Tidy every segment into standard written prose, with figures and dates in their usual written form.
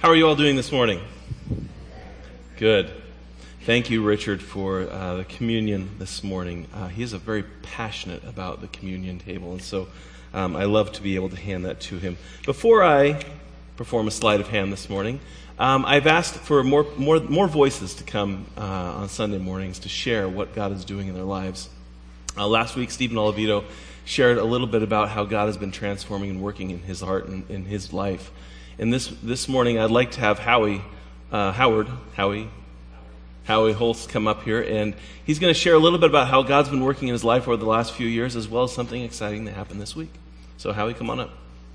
How are you all doing this morning? Good. Thank you, Richard, for the communion this morning. He is very passionate about the communion table, and so I love to be able to hand that to him. Before I perform a sleight of hand this morning, I've asked for more voices to come on Sunday mornings to share what God is doing in their lives. Last week, Stephen Olivito shared a little bit about how God has been transforming and working in his heart and in his life. And this morning, I'd like to have Howie Holst come up here, and he's going to share a little bit about how God's been working in his life over the last few years, as well as something exciting that happened this week. So, Howie, come on up.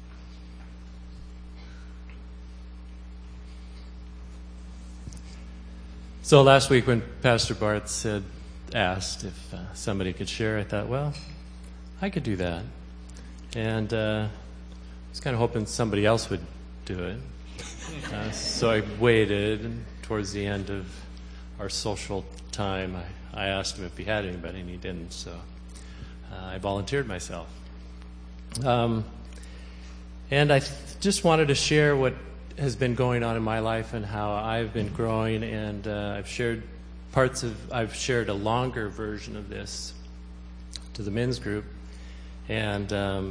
So last week when Pastor Bart asked if somebody could share, I thought, well, I could do that. And I was kind of hoping somebody else would do it. So I waited, and towards the end of our social time, I asked him if he had anybody, and he didn't. So I volunteered myself. And I just wanted to share what has been going on in my life and how I've been growing, and I've shared a longer version of this to the men's group and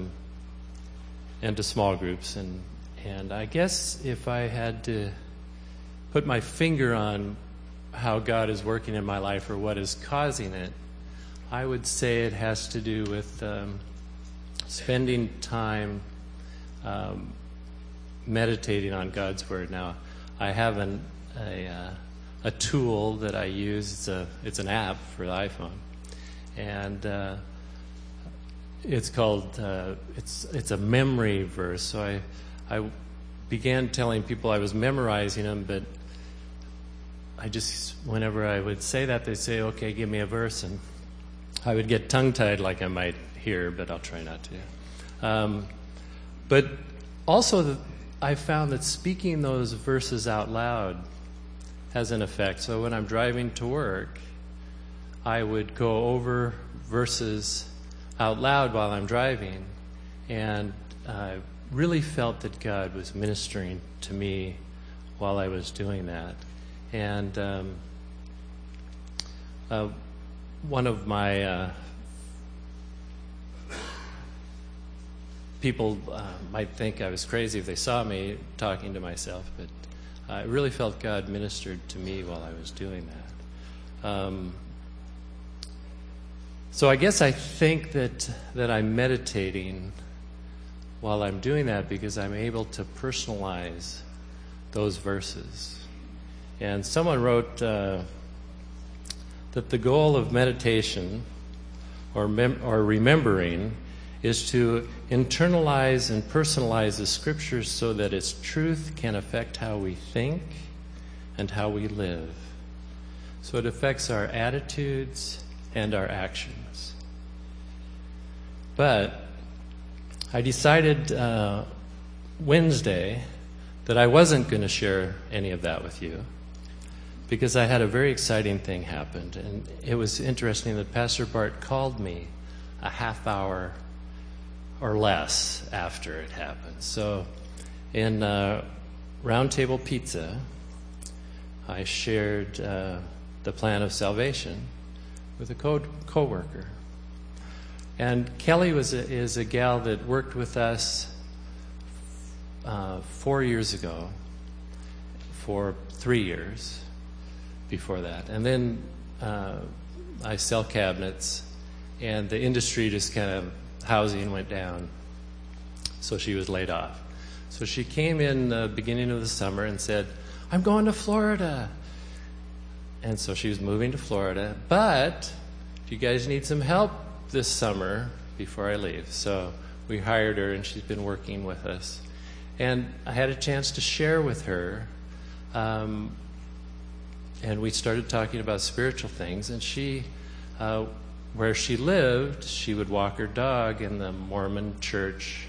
to small groups, and I guess if I had to put my finger on how God is working in my life or what is causing it, I would say it has to do with spending time meditating on God's Word. Now, I have a tool that I use. It's an app for the iPhone, and it's called it's a memory verse. So I began telling people I was memorizing them, but I just, whenever I would say that, they'd say, "Okay, give me a verse," and I would get tongue-tied like I might here, but I'll try not to. But also, I found that speaking those verses out loud has an effect. So when I'm driving to work, I would go over verses out loud while I'm driving, and I really felt that God was ministering to me while I was doing that. And one of my people might think I was crazy if they saw me talking to myself, but I really felt God ministered to me while I was doing that. So I guess I think that I'm meditating while I'm doing that because I'm able to personalize those verses. And someone wrote that the goal of meditation or remembering is to internalize and personalize the Scriptures so that its truth can affect how we think and how we live. So it affects our attitudes and our actions. But I decided Wednesday that I wasn't going to share any of that with you because I had a very exciting thing happen. And it was interesting that Pastor Bart called me a half hour or less after it happened. So in Round Table Pizza, I shared the plan of salvation with a co-worker. And Kelly is a gal that worked with us 4 years ago for 3 years before that. And then I sell cabinets, and the industry just kind of, housing went down, so she was laid off. So she came in the beginning of the summer and said, "I'm going to Florida." And so she was moving to Florida, but if you guys need some help this summer before I leave. So we hired her, and she's been working with us. And I had a chance to share with her, and we started talking about spiritual things, and she where she lived, she would walk her dog in the Mormon church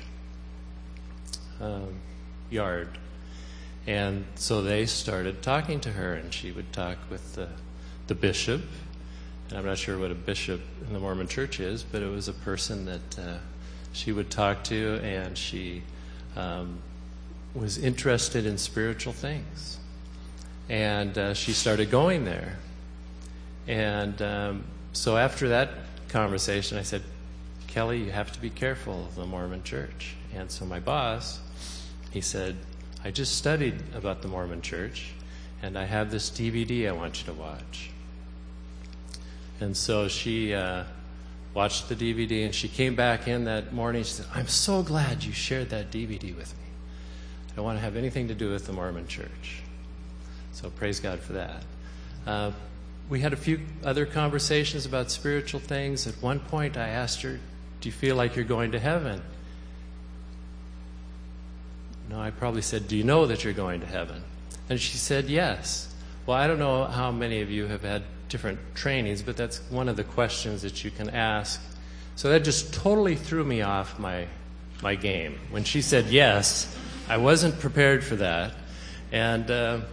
yard. And so they started talking to her, and she would talk with the bishop. And I'm not sure what a bishop in the Mormon church is, but it was a person that she would talk to, and she was interested in spiritual things. And she started going there. And so after that conversation, I said, Kelly, you have to be careful of the Mormon Church. And so my boss, he said, I just studied about the Mormon Church, and I have this DVD I want you to watch. And so she watched the DVD, and she came back in that morning. She said, I'm so glad you shared that DVD with me. I don't want to have anything to do with the Mormon Church. So praise God for that. We had a few other conversations about spiritual things. At one point, I asked her, do you feel like you're going to heaven? No, I probably said, do you know that you're going to heaven? And she said, yes. Well, I don't know how many of you have had different trainings, but that's one of the questions that you can ask. So that just totally threw me off my game. When she said yes, I wasn't prepared for that. And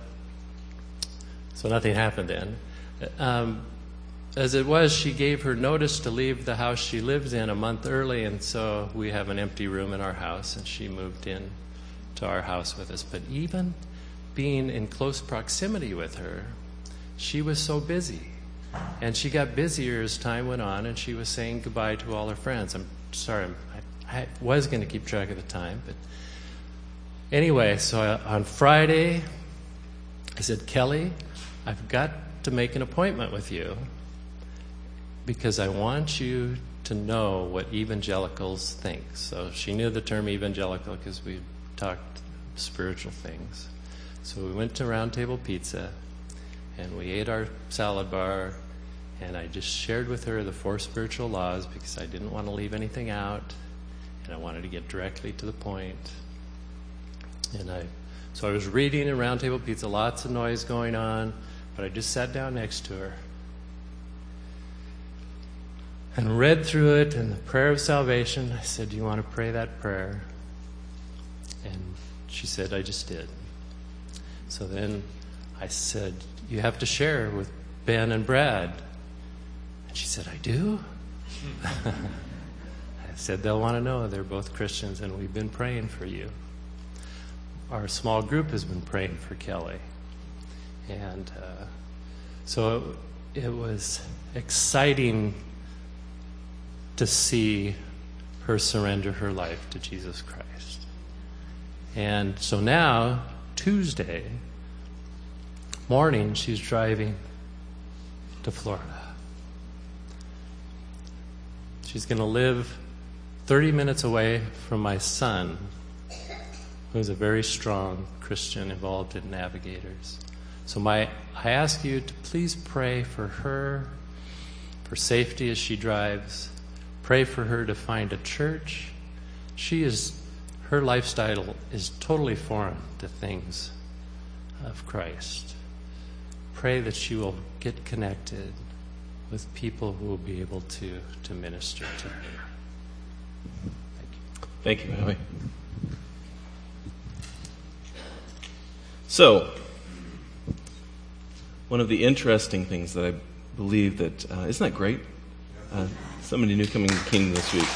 so nothing happened then. As it was, she gave her notice to leave the house she lived in a month early, and so we have an empty room in our house, and she moved in to our house with us. But even being in close proximity with her, she was so busy. And she got busier as time went on, and she was saying goodbye to all her friends. I'm sorry, I was going to keep track of the time, but anyway, so on Friday, I said, Kelly, I've got to make an appointment with you because I want you to know what evangelicals think. So she knew the term evangelical because we talked spiritual things. So we went to Round Table Pizza, and we ate our salad bar, and I just shared with her the 4 spiritual laws because I didn't want to leave anything out, and I wanted to get directly to the point. So I was reading at Round Table Pizza, lots of noise going on, but I just sat down next to her and read through it, and the prayer of salvation. I said, do you want to pray that prayer? And she said, I just did. So then I said, you have to share with Ben and Brad. And she said, I do? I said, they'll want to know. They're both Christians, and we've been praying for you. Our small group has been praying for Kelly. And so it was exciting to see her surrender her life to Jesus Christ. And so now, Tuesday morning, she's driving to Florida. She's going to live 30 minutes away from my son, who's a very strong Christian involved in Navigators. So I ask you to please pray for her, for safety as she drives. Pray for her to find a church. Her lifestyle is totally foreign to things of Christ. Pray that she will get connected with people who will be able to minister to her. Thank you, Howie. So, one of the interesting things that I believe that, isn't that great? Somebody new coming to the kingdom this week.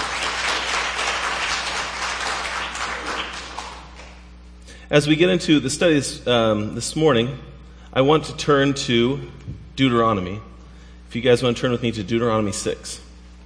As we get into the studies this morning, I want to turn to Deuteronomy. If you guys want to turn with me to Deuteronomy 6.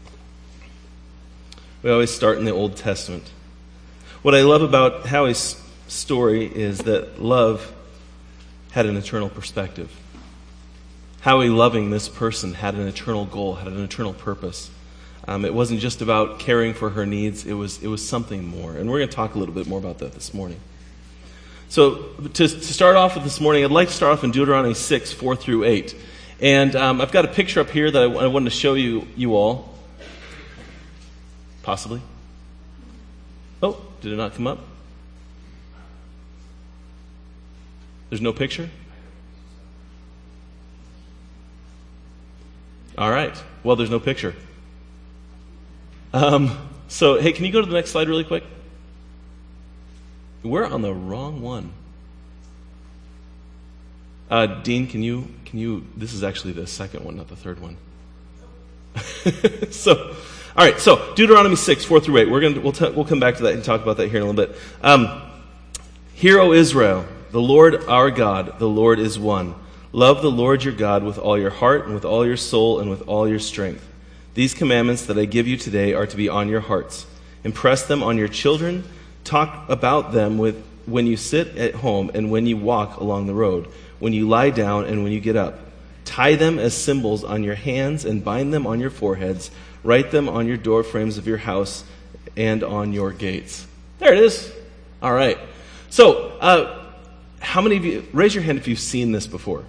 We always start in the Old Testament. What I love about Howie's story is that love had an eternal perspective. Howie loving this person had an eternal goal, had an eternal purpose. It wasn't just about caring for her needs, it was something more. And we're going to talk a little bit more about that this morning. So to start off with this morning, I'd like to start off in Deuteronomy 6, 4 through 8. And I've got a picture up here that I wanted to show you all. Possibly. Oh, did it not come up? There's no picture? All right. Well, there's no picture. So, hey, can you go to the next slide really quick? We're on the wrong one. Dean, can you? This is actually the second one, not the third one. So, all right. So, Deuteronomy 6, 4 through 8. We'll come back to that and talk about that here in a little bit. Hear, O Israel, the Lord our God, the Lord is one. Love the Lord your God with all your heart and with all your soul and with all your strength. These commandments that I give you today are to be on your hearts. Impress them on your children. Talk about them when you sit at home and when you walk along the road, when you lie down and when you get up. Tie them as symbols on your hands and bind them on your foreheads. Write them on your door frames of your house and on your gates. There it is. All right. So, how many of you, raise your hand if you've seen this before.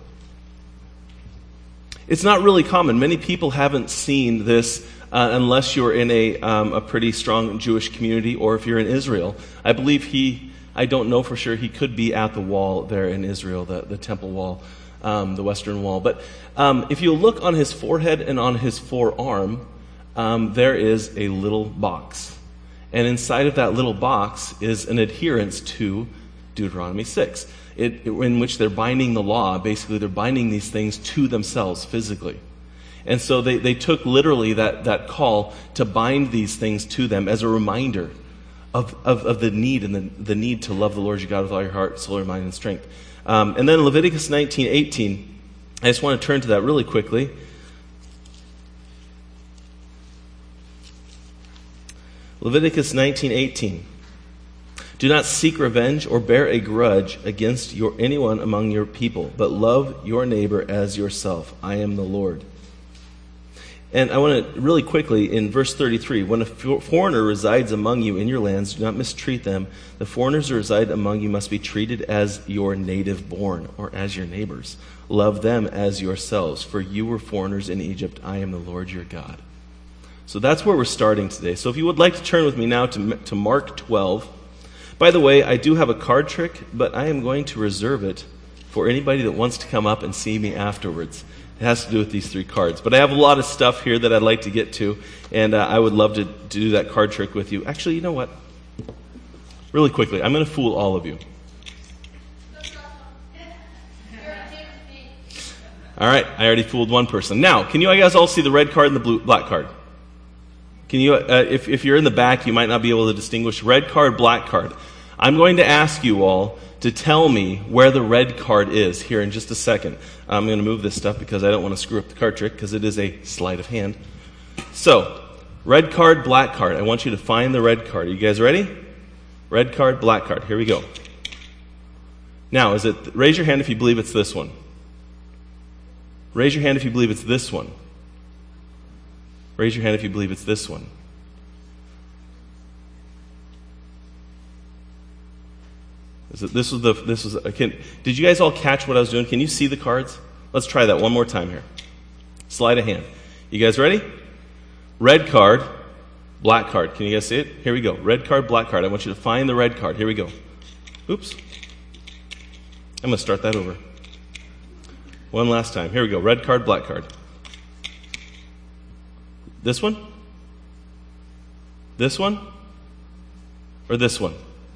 It's not really common. Many people haven't seen this unless you're in a pretty strong Jewish community, or if you're in Israel. I believe I don't know for sure, he could be at the wall there in Israel, the temple wall, the western wall. But if you look on his forehead and on his forearm, there is a little box. And inside of that little box is an adherence to Deuteronomy 6, in which they're binding the law. Basically, they're binding these things to themselves physically. And so they took literally that call to bind these things to them as a reminder of the need, and the need to love the Lord your God with all your heart, soul, mind, and strength. And then Leviticus 19:18, I just want to turn to that really quickly. Leviticus 19:18. Do not seek revenge or bear a grudge against anyone among your people, but love your neighbor as yourself. I am the Lord. And I want to really quickly, in verse 33, when a foreigner resides among you in your lands, do not mistreat them. The foreigners who reside among you must be treated as your native born, or as your neighbors. Love them as yourselves, for you were foreigners in Egypt. I am the Lord your God. So that's where we're starting today. So if you would like to turn with me now to Mark 12. By the way, I do have a card trick, but I am going to reserve it for anybody that wants to come up and see me afterwards. It has to do with these 3 cards. But I have a lot of stuff here that I'd like to get to, and I would love to do that card trick with you. Actually, you know what? Really quickly, I'm going to fool all of you. All right, I already fooled one person. Now, can you guys all see the red card and the black card? Can you, if you're in the back, you might not be able to distinguish red card, black card. I'm going to ask you all to tell me where the red card is here in just a second. I'm going to move this stuff because I don't want to screw up the card trick, because it is a sleight of hand. So, red card, black card. I want you to find the red card. Are you guys ready? Red card, black card. Here we go. Now, raise your hand if you believe it's this one. Raise your hand if you believe it's this one. Raise your hand if you believe it's this one. Did you guys all catch what I was doing? Can you see the cards? Let's try that one more time here. Sleight of hand. You guys ready? Red card, black card. Can you guys see it? Here we go. Red card, black card. I want you to find the red card. Here we go. Oops. I'm going to start that over. One last time. Here we go. Red card, black card. This one? This one? Or this one?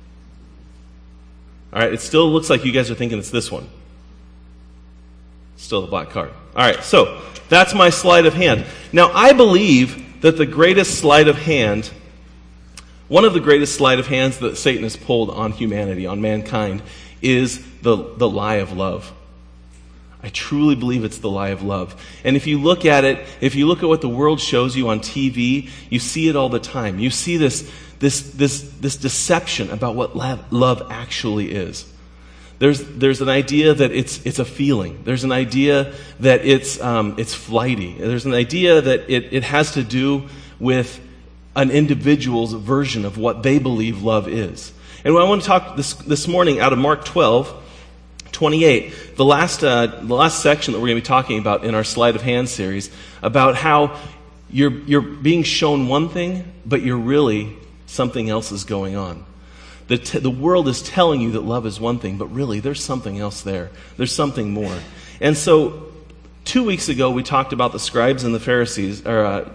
All right, it still looks like you guys are thinking it's this one. Still the black card. All right, so that's my sleight of hand. Now, I believe that the greatest sleight of hand, one of the greatest sleight of hands that Satan has pulled on humanity, on mankind, is the lie of love. I truly believe it's the lie of love. And if you look at it, if you look at what the world shows you on TV, you see it all the time. You see this deception about what love actually is. There's an idea that it's a feeling. There's an idea that it's flighty. There's an idea that it has to do with an individual's version of what they believe love is. And I want to talk this morning out of Mark 12:28, the last section that we're going to be talking about in our Sleight of Hand series, about how you're being shown one thing, but you're really something else is going on. The world is telling you that love is one thing, but really there's something else there. There's something more. And so 2 weeks ago we talked about the scribes and the Pharisees, the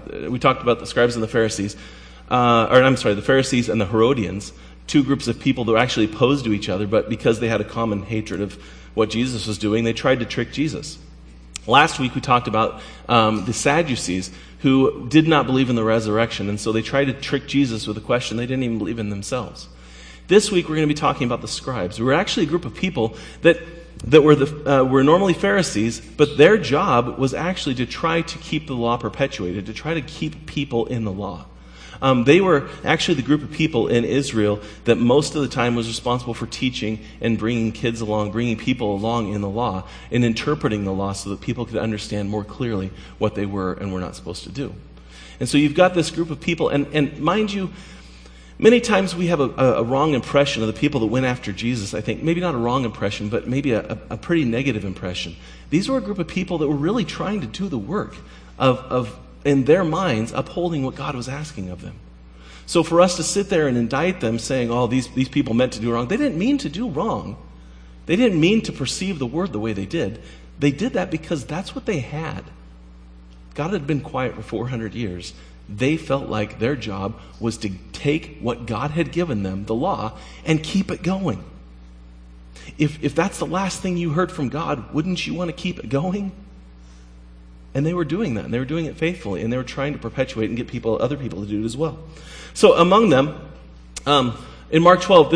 Pharisees and the Herodians, 2 groups of people that were actually opposed to each other, but because they had a common hatred of what Jesus was doing, they tried to trick Jesus. Last week we talked about the Sadducees, who did not believe in the resurrection, and so they tried to trick Jesus with a question they didn't even believe in themselves. This week we're going to be talking about the scribes. We're actually a group of people that were normally Pharisees, but their job was actually to try to keep the law perpetuated, to try to keep people in the law. They were actually the group of people in Israel that most of the time was responsible for teaching and bringing kids along, bringing people along in the law, and interpreting the law so that people could understand more clearly what they were and were not supposed to do. And so you've got this group of people, and mind you, many times we have a wrong impression of the people that went after Jesus, I think. Maybe not a wrong impression, but maybe a pretty negative impression. These were a group of people that were really trying to do the work of in their minds, upholding what God was asking of them. So for us to sit there and indict them saying, oh, these people meant to do wrong, they didn't mean to do wrong. They didn't mean to perceive the word the way they did. They did that because that's what they had. God had been quiet for 400 years. They felt like their job was to take what God had given them, the law, and keep it going. If that's the last thing you heard from God, wouldn't you want to keep it going? And they were doing that, and they were doing it faithfully, and they were trying to perpetuate and get other people to do it as well. So among them, in Mark 12,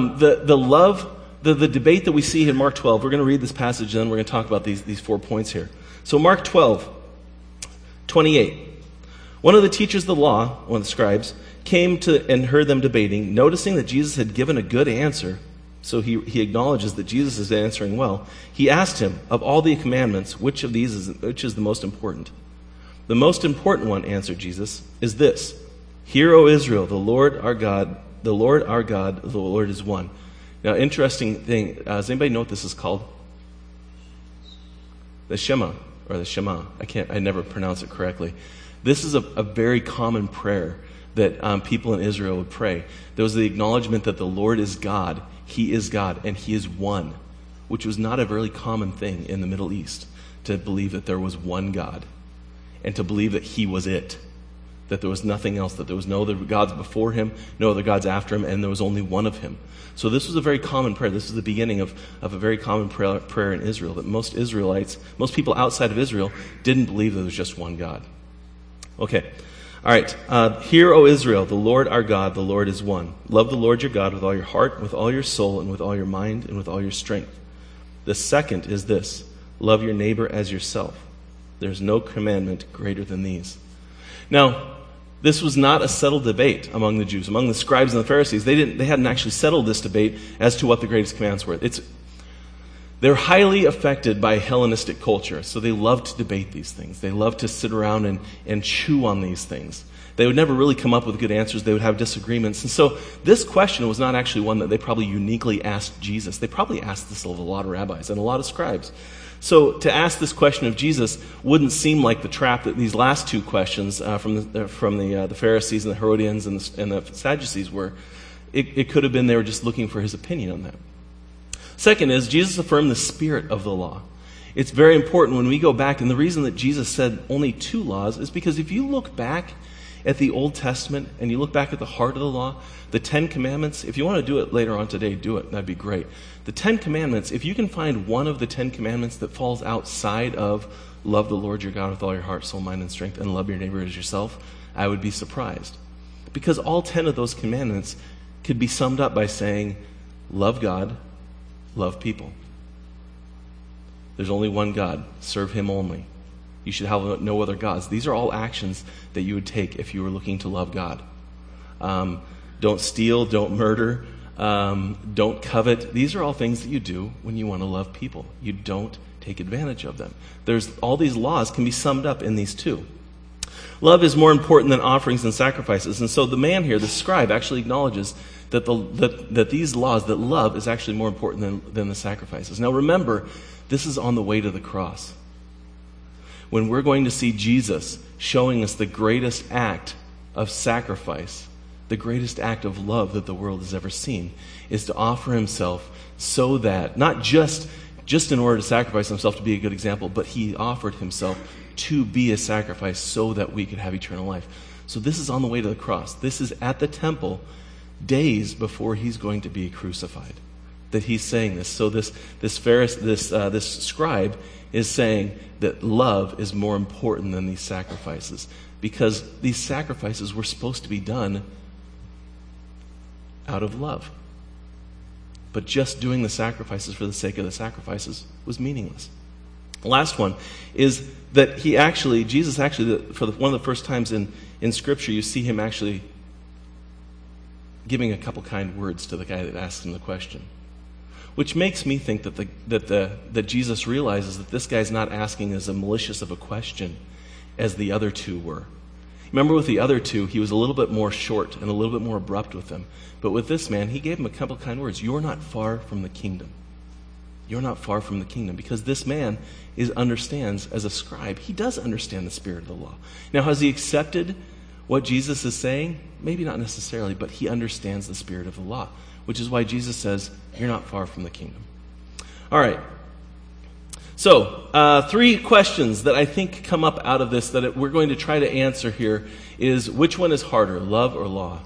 the debate that we see in Mark 12, we're going to read this passage, and then we're going to talk about these 4 points here. So Mark 12, 28. One of the teachers of the law, one of the scribes, came to and heard them debating. Noticing that Jesus had given a good answer, so he acknowledges that Jesus is answering well. He asked him, of all the commandments, which is the most important? The most important one, answered Jesus, is this: Hear, O Israel, the Lord our God, the Lord is one. Now, interesting thing, does anybody know what this is called? The Shema, or the Shema. I never pronounce it correctly. This is a very common prayer that people in Israel would pray. There was the acknowledgement that the Lord is God. He is God, and He is one, which was not a very common thing in the Middle East, to believe that there was one God, and to believe that He was it, that there was nothing else, that there was no other gods before Him, no other gods after Him, and there was only one of Him. So this was a very common prayer. This is the beginning of a very common prayer in Israel, that most people outside of Israel, didn't believe there was just one God. Okay. All right. Hear, O Israel, the Lord our God, the Lord is one. Love the Lord your God with all your heart, with all your soul, and with all your mind, and with all your strength. The second is this: love your neighbor as yourself. There's no commandment greater than these. Now, this was not a settled debate among the Jews, among the scribes and the Pharisees. They hadn't actually settled this debate as to what the greatest commandments were. They're highly affected by Hellenistic culture, so they love to debate these things. They love to sit around and chew on these things. They would never really come up with good answers. They would have disagreements. And so this question was not actually one that they probably uniquely asked Jesus. They probably asked this of a lot of rabbis and a lot of scribes. So to ask this question of Jesus wouldn't seem like the trap that these last two questions from the Pharisees and the Herodians and the Sadducees were. It could have been they were just looking for His opinion on that. Second is, Jesus affirmed the spirit of the law. It's very important when we go back, and the reason that Jesus said only 2 laws is because if you look back at the Old Testament and you look back at the heart of the law, the 10 Commandments, if you want to do it later on today, do it. That'd be great. The 10 Commandments, if you can find one of the 10 Commandments that falls outside of love the Lord your God with all your heart, soul, mind, and strength, and love your neighbor as yourself, I would be surprised. Because all 10 of those commandments could be summed up by saying, love God, love people. There's only one God. Serve Him only. You should have no other gods. These are all actions that you would take if you were looking to love God. Don't steal, don't murder, don't covet. These are all things that you do when you want to love people. You don't take advantage of them. All these laws can be summed up in these 2. Love is more important than offerings and sacrifices. And so the man here, the scribe, actually acknowledges that these laws, that love is actually more important than the sacrifices. Now remember, this is on the way to the cross. When we're going to see Jesus showing us the greatest act of sacrifice, the greatest act of love that the world has ever seen, is to offer Himself so that, not just in order to sacrifice Himself to be a good example, but He offered Himself to be a sacrifice so that we could have eternal life. So this is on the way to the cross. This is at the temple days before He's going to be crucified, that He's saying this. So this scribe is saying that love is more important than these sacrifices, because these sacrifices were supposed to be done out of love. but just doing the sacrifices for the sake of the sacrifices was meaningless. The last one is that Jesus actually, one of the first times in Scripture, you see him actually giving a couple kind words to the guy that asked him the question. Which makes me think that Jesus realizes that this guy's not asking as a malicious of a question as the other two were. Remember with the other two, he was a little bit more short and a little bit more abrupt with them. But with this man, he gave him a couple kind words. You're not far from the kingdom. You're not far from the kingdom. Because this man understands as a scribe, he does understand the spirit of the law. Now, has he accepted what Jesus is saying? Maybe not necessarily, but he understands the spirit of the law, which is why Jesus says, you're not far from the kingdom. All right. So, 3 questions that I think come up out of this that we're going to try to answer here is, which one is harder, love or law?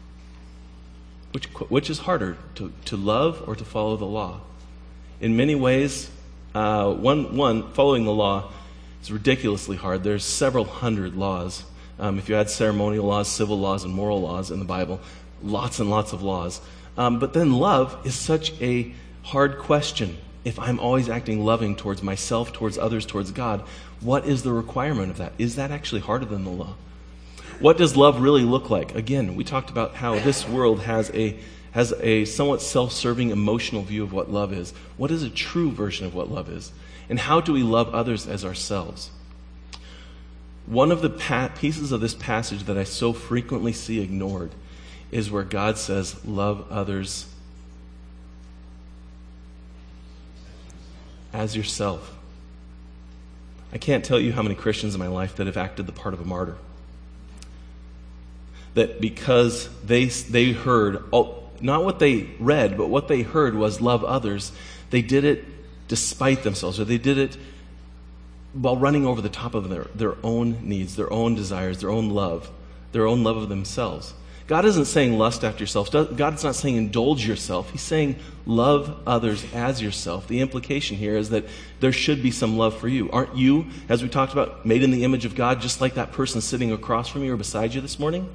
Which is harder, to love or to follow the law? In many ways, following the law is ridiculously hard. There's several hundred laws. If you add ceremonial laws, civil laws, and moral laws in the Bible, lots and lots of laws. But then love is such a hard question. If I'm always acting loving towards myself, towards others, towards God, what is the requirement of that? Is that actually harder than the law? What does love really look like? Again, we talked about how this world has a somewhat self-serving emotional view of what love is. What is a true version of what love is? And how do we love others as ourselves? One of the pieces of this passage that I so frequently see ignored is where God says, love others as yourself. I can't tell you how many Christians in my life that have acted the part of a martyr. That because they heard, not what they read, but what they heard was love others, they did it despite themselves, or they did it while running over the top of their own needs, their own desires, their own love of themselves. God isn't saying lust after yourself. God's not saying indulge yourself. He's saying love others as yourself. The implication here is that there should be some love for you. Aren't you, as we talked about, made in the image of God, just like that person sitting across from you or beside you this morning?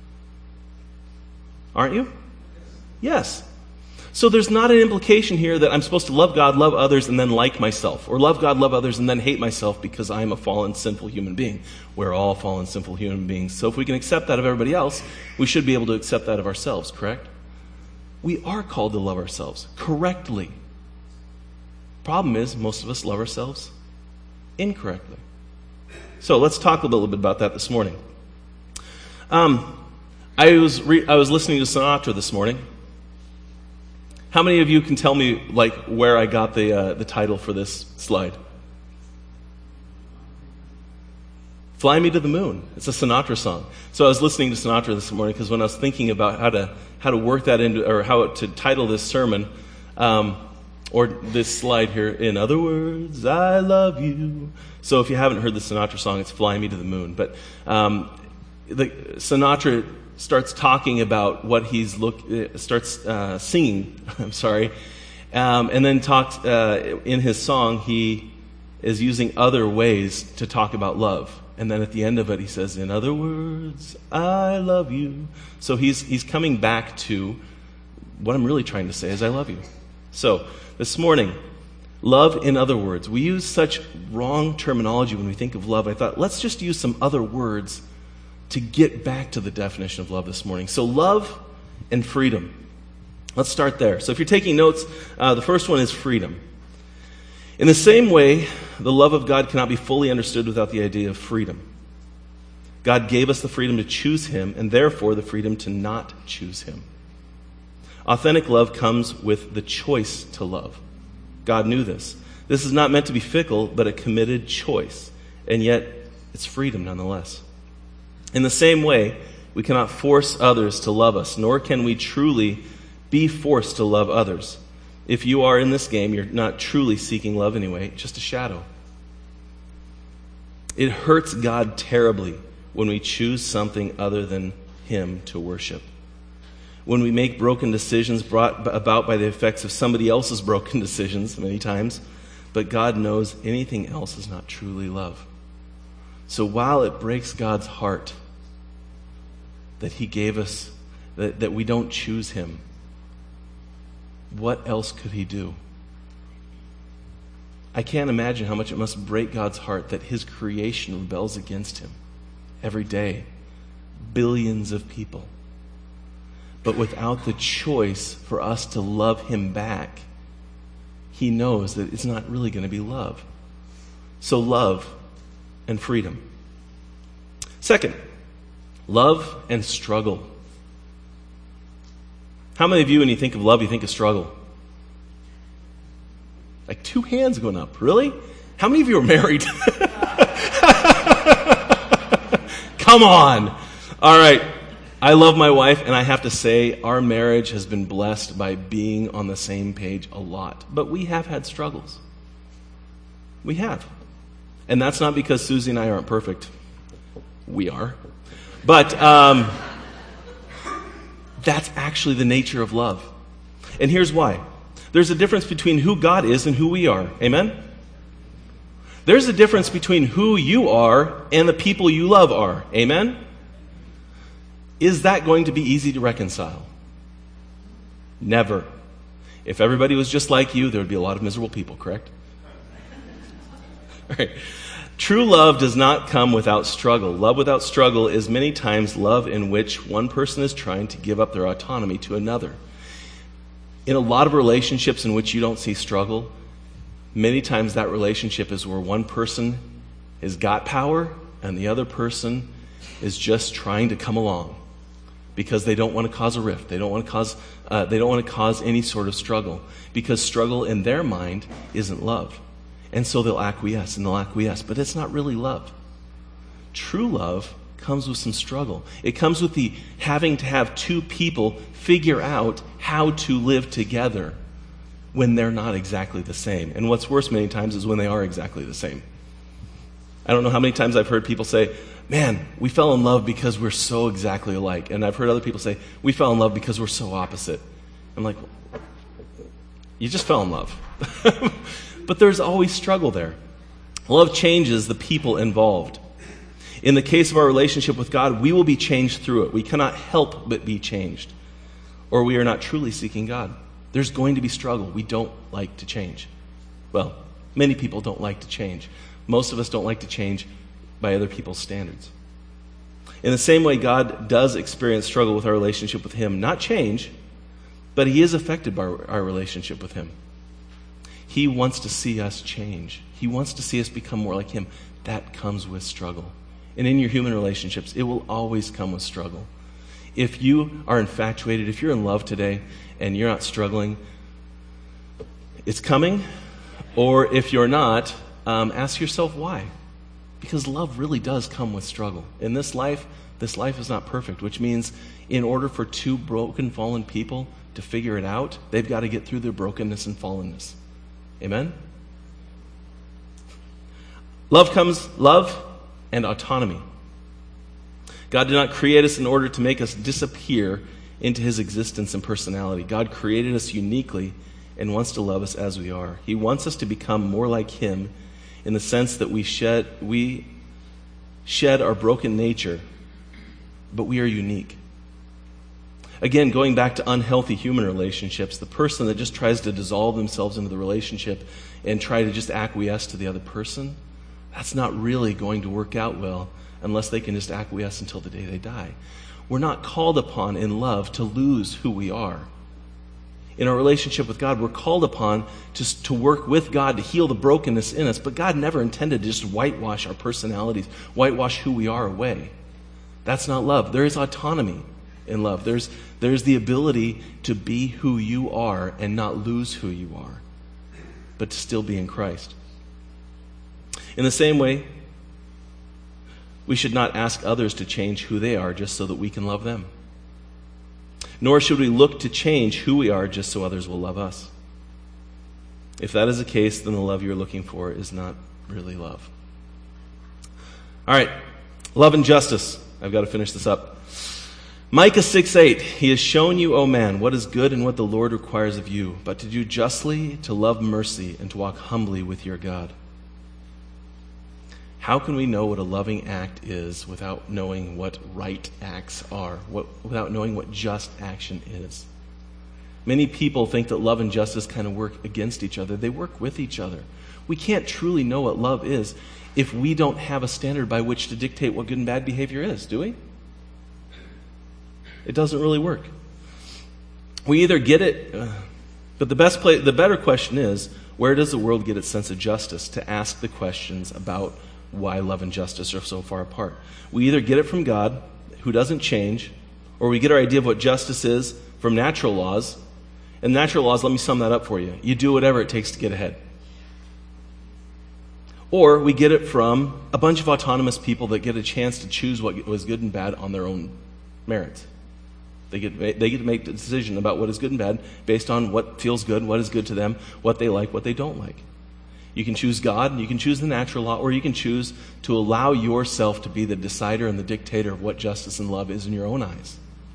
Aren't you? Yes. So there's not an implication here that I'm supposed to love God, love others, and then like myself. Or love God, love others, and then hate myself because I'm a fallen, sinful human being. We're all fallen, sinful human beings. So if we can accept that of everybody else, we should be able to accept that of ourselves, correct? We are called to love ourselves correctly. Problem is, most of us love ourselves incorrectly. So let's talk a little bit about that this morning. I was listening to Sinatra this morning. How many of you can tell me where I got the title for this slide? Fly Me to the Moon. It's a Sinatra song. So I was listening to Sinatra this morning because when I was thinking about how to work that into, or how to title this sermon, or this slide here, in other words, I love you. So if you haven't heard the Sinatra song, it's Fly Me to the Moon. But Sinatra starts talking about what starts singing, and then talks in his song, he is using other ways to talk about love. And then at the end of it, he says, in other words, I love you. So he's coming back to what I'm really trying to say is I love you. So this morning, love in other words. We use such wrong terminology when we think of love. I thought, let's just use some other words to get back to the definition of love this morning. So love and freedom. Let's start there. So if you're taking notes, the first one is freedom. In the same way, the love of God cannot be fully understood without the idea of freedom. God gave us the freedom to choose Him, and therefore the freedom to not choose Him. Authentic love comes with the choice to love. God knew this. This is not meant to be fickle, but a committed choice. And yet, it's freedom nonetheless. In the same way, we cannot force others to love us, nor can we truly be forced to love others. If you are in this game, you're not truly seeking love anyway, just a shadow. It hurts God terribly when we choose something other than Him to worship. When we make broken decisions brought about by the effects of somebody else's broken decisions many times, but God knows anything else is not truly love. So while it breaks God's heart that He gave us, that we don't choose Him, what else could he do? I can't imagine how much it must break God's heart that his creation rebels against him every day. Billions of people. But without the choice for us to love him back, he knows that it's not really going to be love. So love and freedom. Second, love and struggle. How many of you, when you think of love, you think of struggle? Like 2 hands going up. Really? How many of you are married? Come on. All right. I love my wife, and I have to say our marriage has been blessed by being on the same page a lot. But we have had struggles. We have. And that's not because Susie and I aren't perfect. We are. But that's actually the nature of love. And here's why. There's a difference between who God is and who we are. Amen? There's a difference between who you are and the people you love are. Amen? Is that going to be easy to reconcile? Never. If everybody was just like you, there would be a lot of miserable people, correct? Right. True love does not come without struggle. Love without struggle is many times love in which one person is trying to give up their autonomy to another. In a lot of relationships in which you don't see struggle, many times that relationship is where one person has got power and the other person is just trying to come along because they don't want to cause a rift. They don't want to cause any sort of struggle, because struggle in their mind isn't love. And so they'll acquiesce and they'll acquiesce, but it's not really love. True love comes with some struggle. It comes with the having to have two people figure out how to live together when they're not exactly the same. And what's worse many times is when they are exactly the same. I don't know how many times I've heard people say, man, we fell in love because we're so exactly alike. And I've heard other people say, we fell in love because we're so opposite. I'm like, you just fell in love. But there's always struggle there. Love changes the people involved. In the case of our relationship with God, we will be changed through it. We cannot help but be changed, or we are not truly seeking God. There's going to be struggle. We don't like to change. Well, many people don't like to change. Most of us don't like to change by other people's standards. In the same way, God does experience struggle with our relationship with Him. Not change, but He is affected by our relationship with Him. He wants to see us change. He wants to see us become more like Him. That comes with struggle. And in your human relationships, it will always come with struggle. If you are infatuated, if you're in love today and you're not struggling, it's coming. Or if you're not, ask yourself why. Because love really does come with struggle. In this life is not perfect, which means in order for two broken, fallen people to figure it out, they've got to get through their brokenness and fallenness. Amen? Love and autonomy. God did not create us in order to make us disappear into His existence and personality. God created us uniquely and wants to love us as we are. He wants us to become more like Him in the sense that we shed our broken nature, but we are unique. Again, going back to unhealthy human relationships, the person that just tries to dissolve themselves into the relationship and try to just acquiesce to the other person, that's not really going to work out well unless they can just acquiesce until the day they die. We're not called upon in love to lose who we are. In our relationship with God, we're called upon to work with God to heal the brokenness in us, but God never intended to just whitewash our personalities, whitewash who we are away. That's not love. There is autonomy in love. There's the ability to be who you are and not lose who you are, but to still be in Christ. In the same way, we should not ask others to change who they are just so that we can love them. Nor should we look to change who we are just so others will love us. If that is the case, then the love you're looking for is not really love. All right, love and justice. I've got to finish this up. Micah 6:8, He has shown you, O man, what is good and what the Lord requires of you, but to do justly, to love mercy, and to walk humbly with your God. How can we know what a loving act is without knowing what right acts are, without knowing what just action is? Many people think that love and justice kind of work against each other. They work with each other. We can't truly know what love is if we don't have a standard by which to dictate what good and bad behavior is, do we? It doesn't really work. We either get it, but the better question is, where does the world get its sense of justice to ask the questions about why love and justice are so far apart? We either get it from God, who doesn't change, or we get our idea of what justice is from natural laws. And natural laws, let me sum that up for you. You do whatever it takes to get ahead. Or we get it from a bunch of autonomous people that get a chance to choose what was good and bad on their own merits. They get to make the decision about what is good and bad based on what feels good, what is good to them, what they like, what they don't like. You can choose God, you can choose the natural law, or you can choose to allow yourself to be the decider and the dictator of what justice and love is in your own eyes.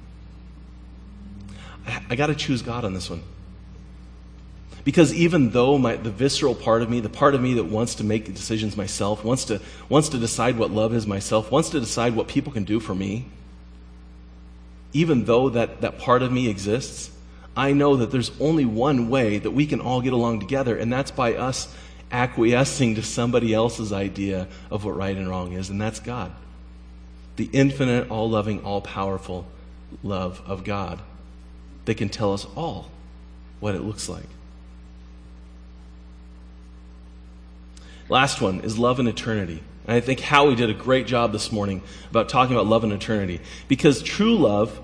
I got to choose God on this one. Because even though the visceral part of me, the part of me that wants to make decisions myself, wants to decide what love is myself, wants to decide what people can do for me, even though that part of me exists, I know that there's only one way that we can all get along together, and that's by us acquiescing to somebody else's idea of what right and wrong is, and that's God. The infinite, all-loving, all-powerful love of God that can tell us all what it looks like. Last one is love and eternity. And I think Howie did a great job this morning about talking about love and eternity. Because true love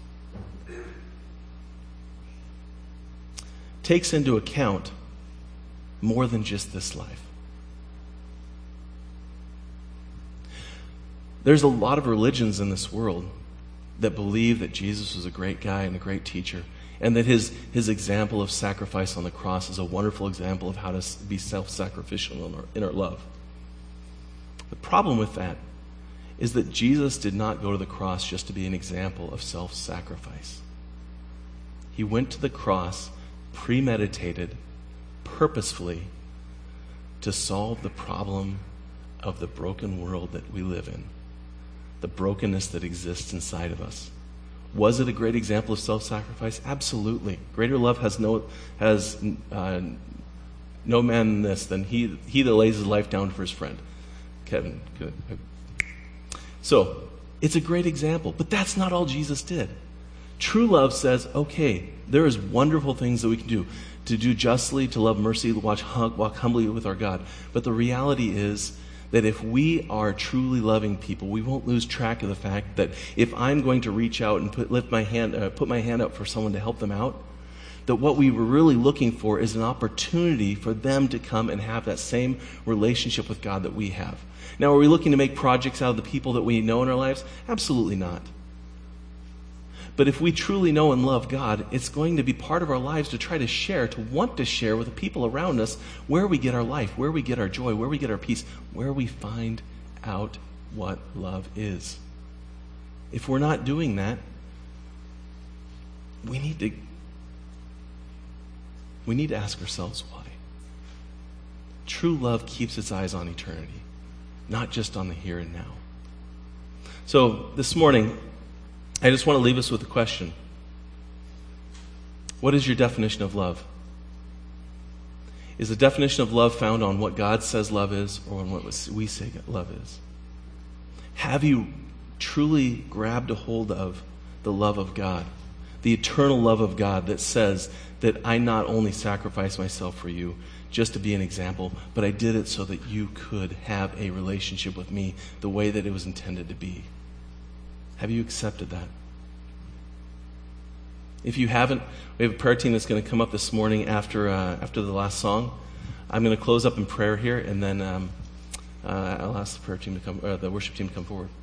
takes into account more than just this life. There's a lot of religions in this world that believe that Jesus was a great guy and a great teacher, and that his example of sacrifice on the cross is a wonderful example of how to be self-sacrificial in our love. The problem with that is that Jesus did not go to the cross just to be an example of self-sacrifice. He went to the cross premeditated, purposefully, to solve the problem of the broken world that we live in, the brokenness that exists inside of us. Was it a great example of self-sacrifice? Absolutely. Greater love has no man than this, than he that lays his life down for his friend. Kevin, good. So, it's a great example, but that's not all Jesus did. True love says, okay, there is wonderful things that we can do. To do justly, to love mercy, to walk humbly with our God. But the reality is that if we are truly loving people, we won't lose track of the fact that if I'm going to reach out and put my hand up for someone to help them out, that what we were really looking for is an opportunity for them to come and have that same relationship with God that we have. Now, are we looking to make projects out of the people that we know in our lives? Absolutely not. But if we truly know and love God, it's going to be part of our lives to try to share, to want to share with the people around us where we get our life, where we get our joy, where we get our peace, where we find out what love is. If we're not doing that, we need to ask ourselves why. True love keeps its eyes on eternity, not just on the here and now. So this morning, I just want to leave us with a question. What is your definition of love? Is the definition of love found on what God says love is or on what we say love is? Have you truly grabbed a hold of the love of God, the eternal love of God that says that I not only sacrificed myself for you just to be an example, but I did it so that you could have a relationship with me the way that it was intended to be? Have you accepted that? If you haven't, we have a prayer team that's going to come up this morning after the last song. I'm going to close up in prayer here, and then I'll ask the prayer team to come, the worship team to come forward.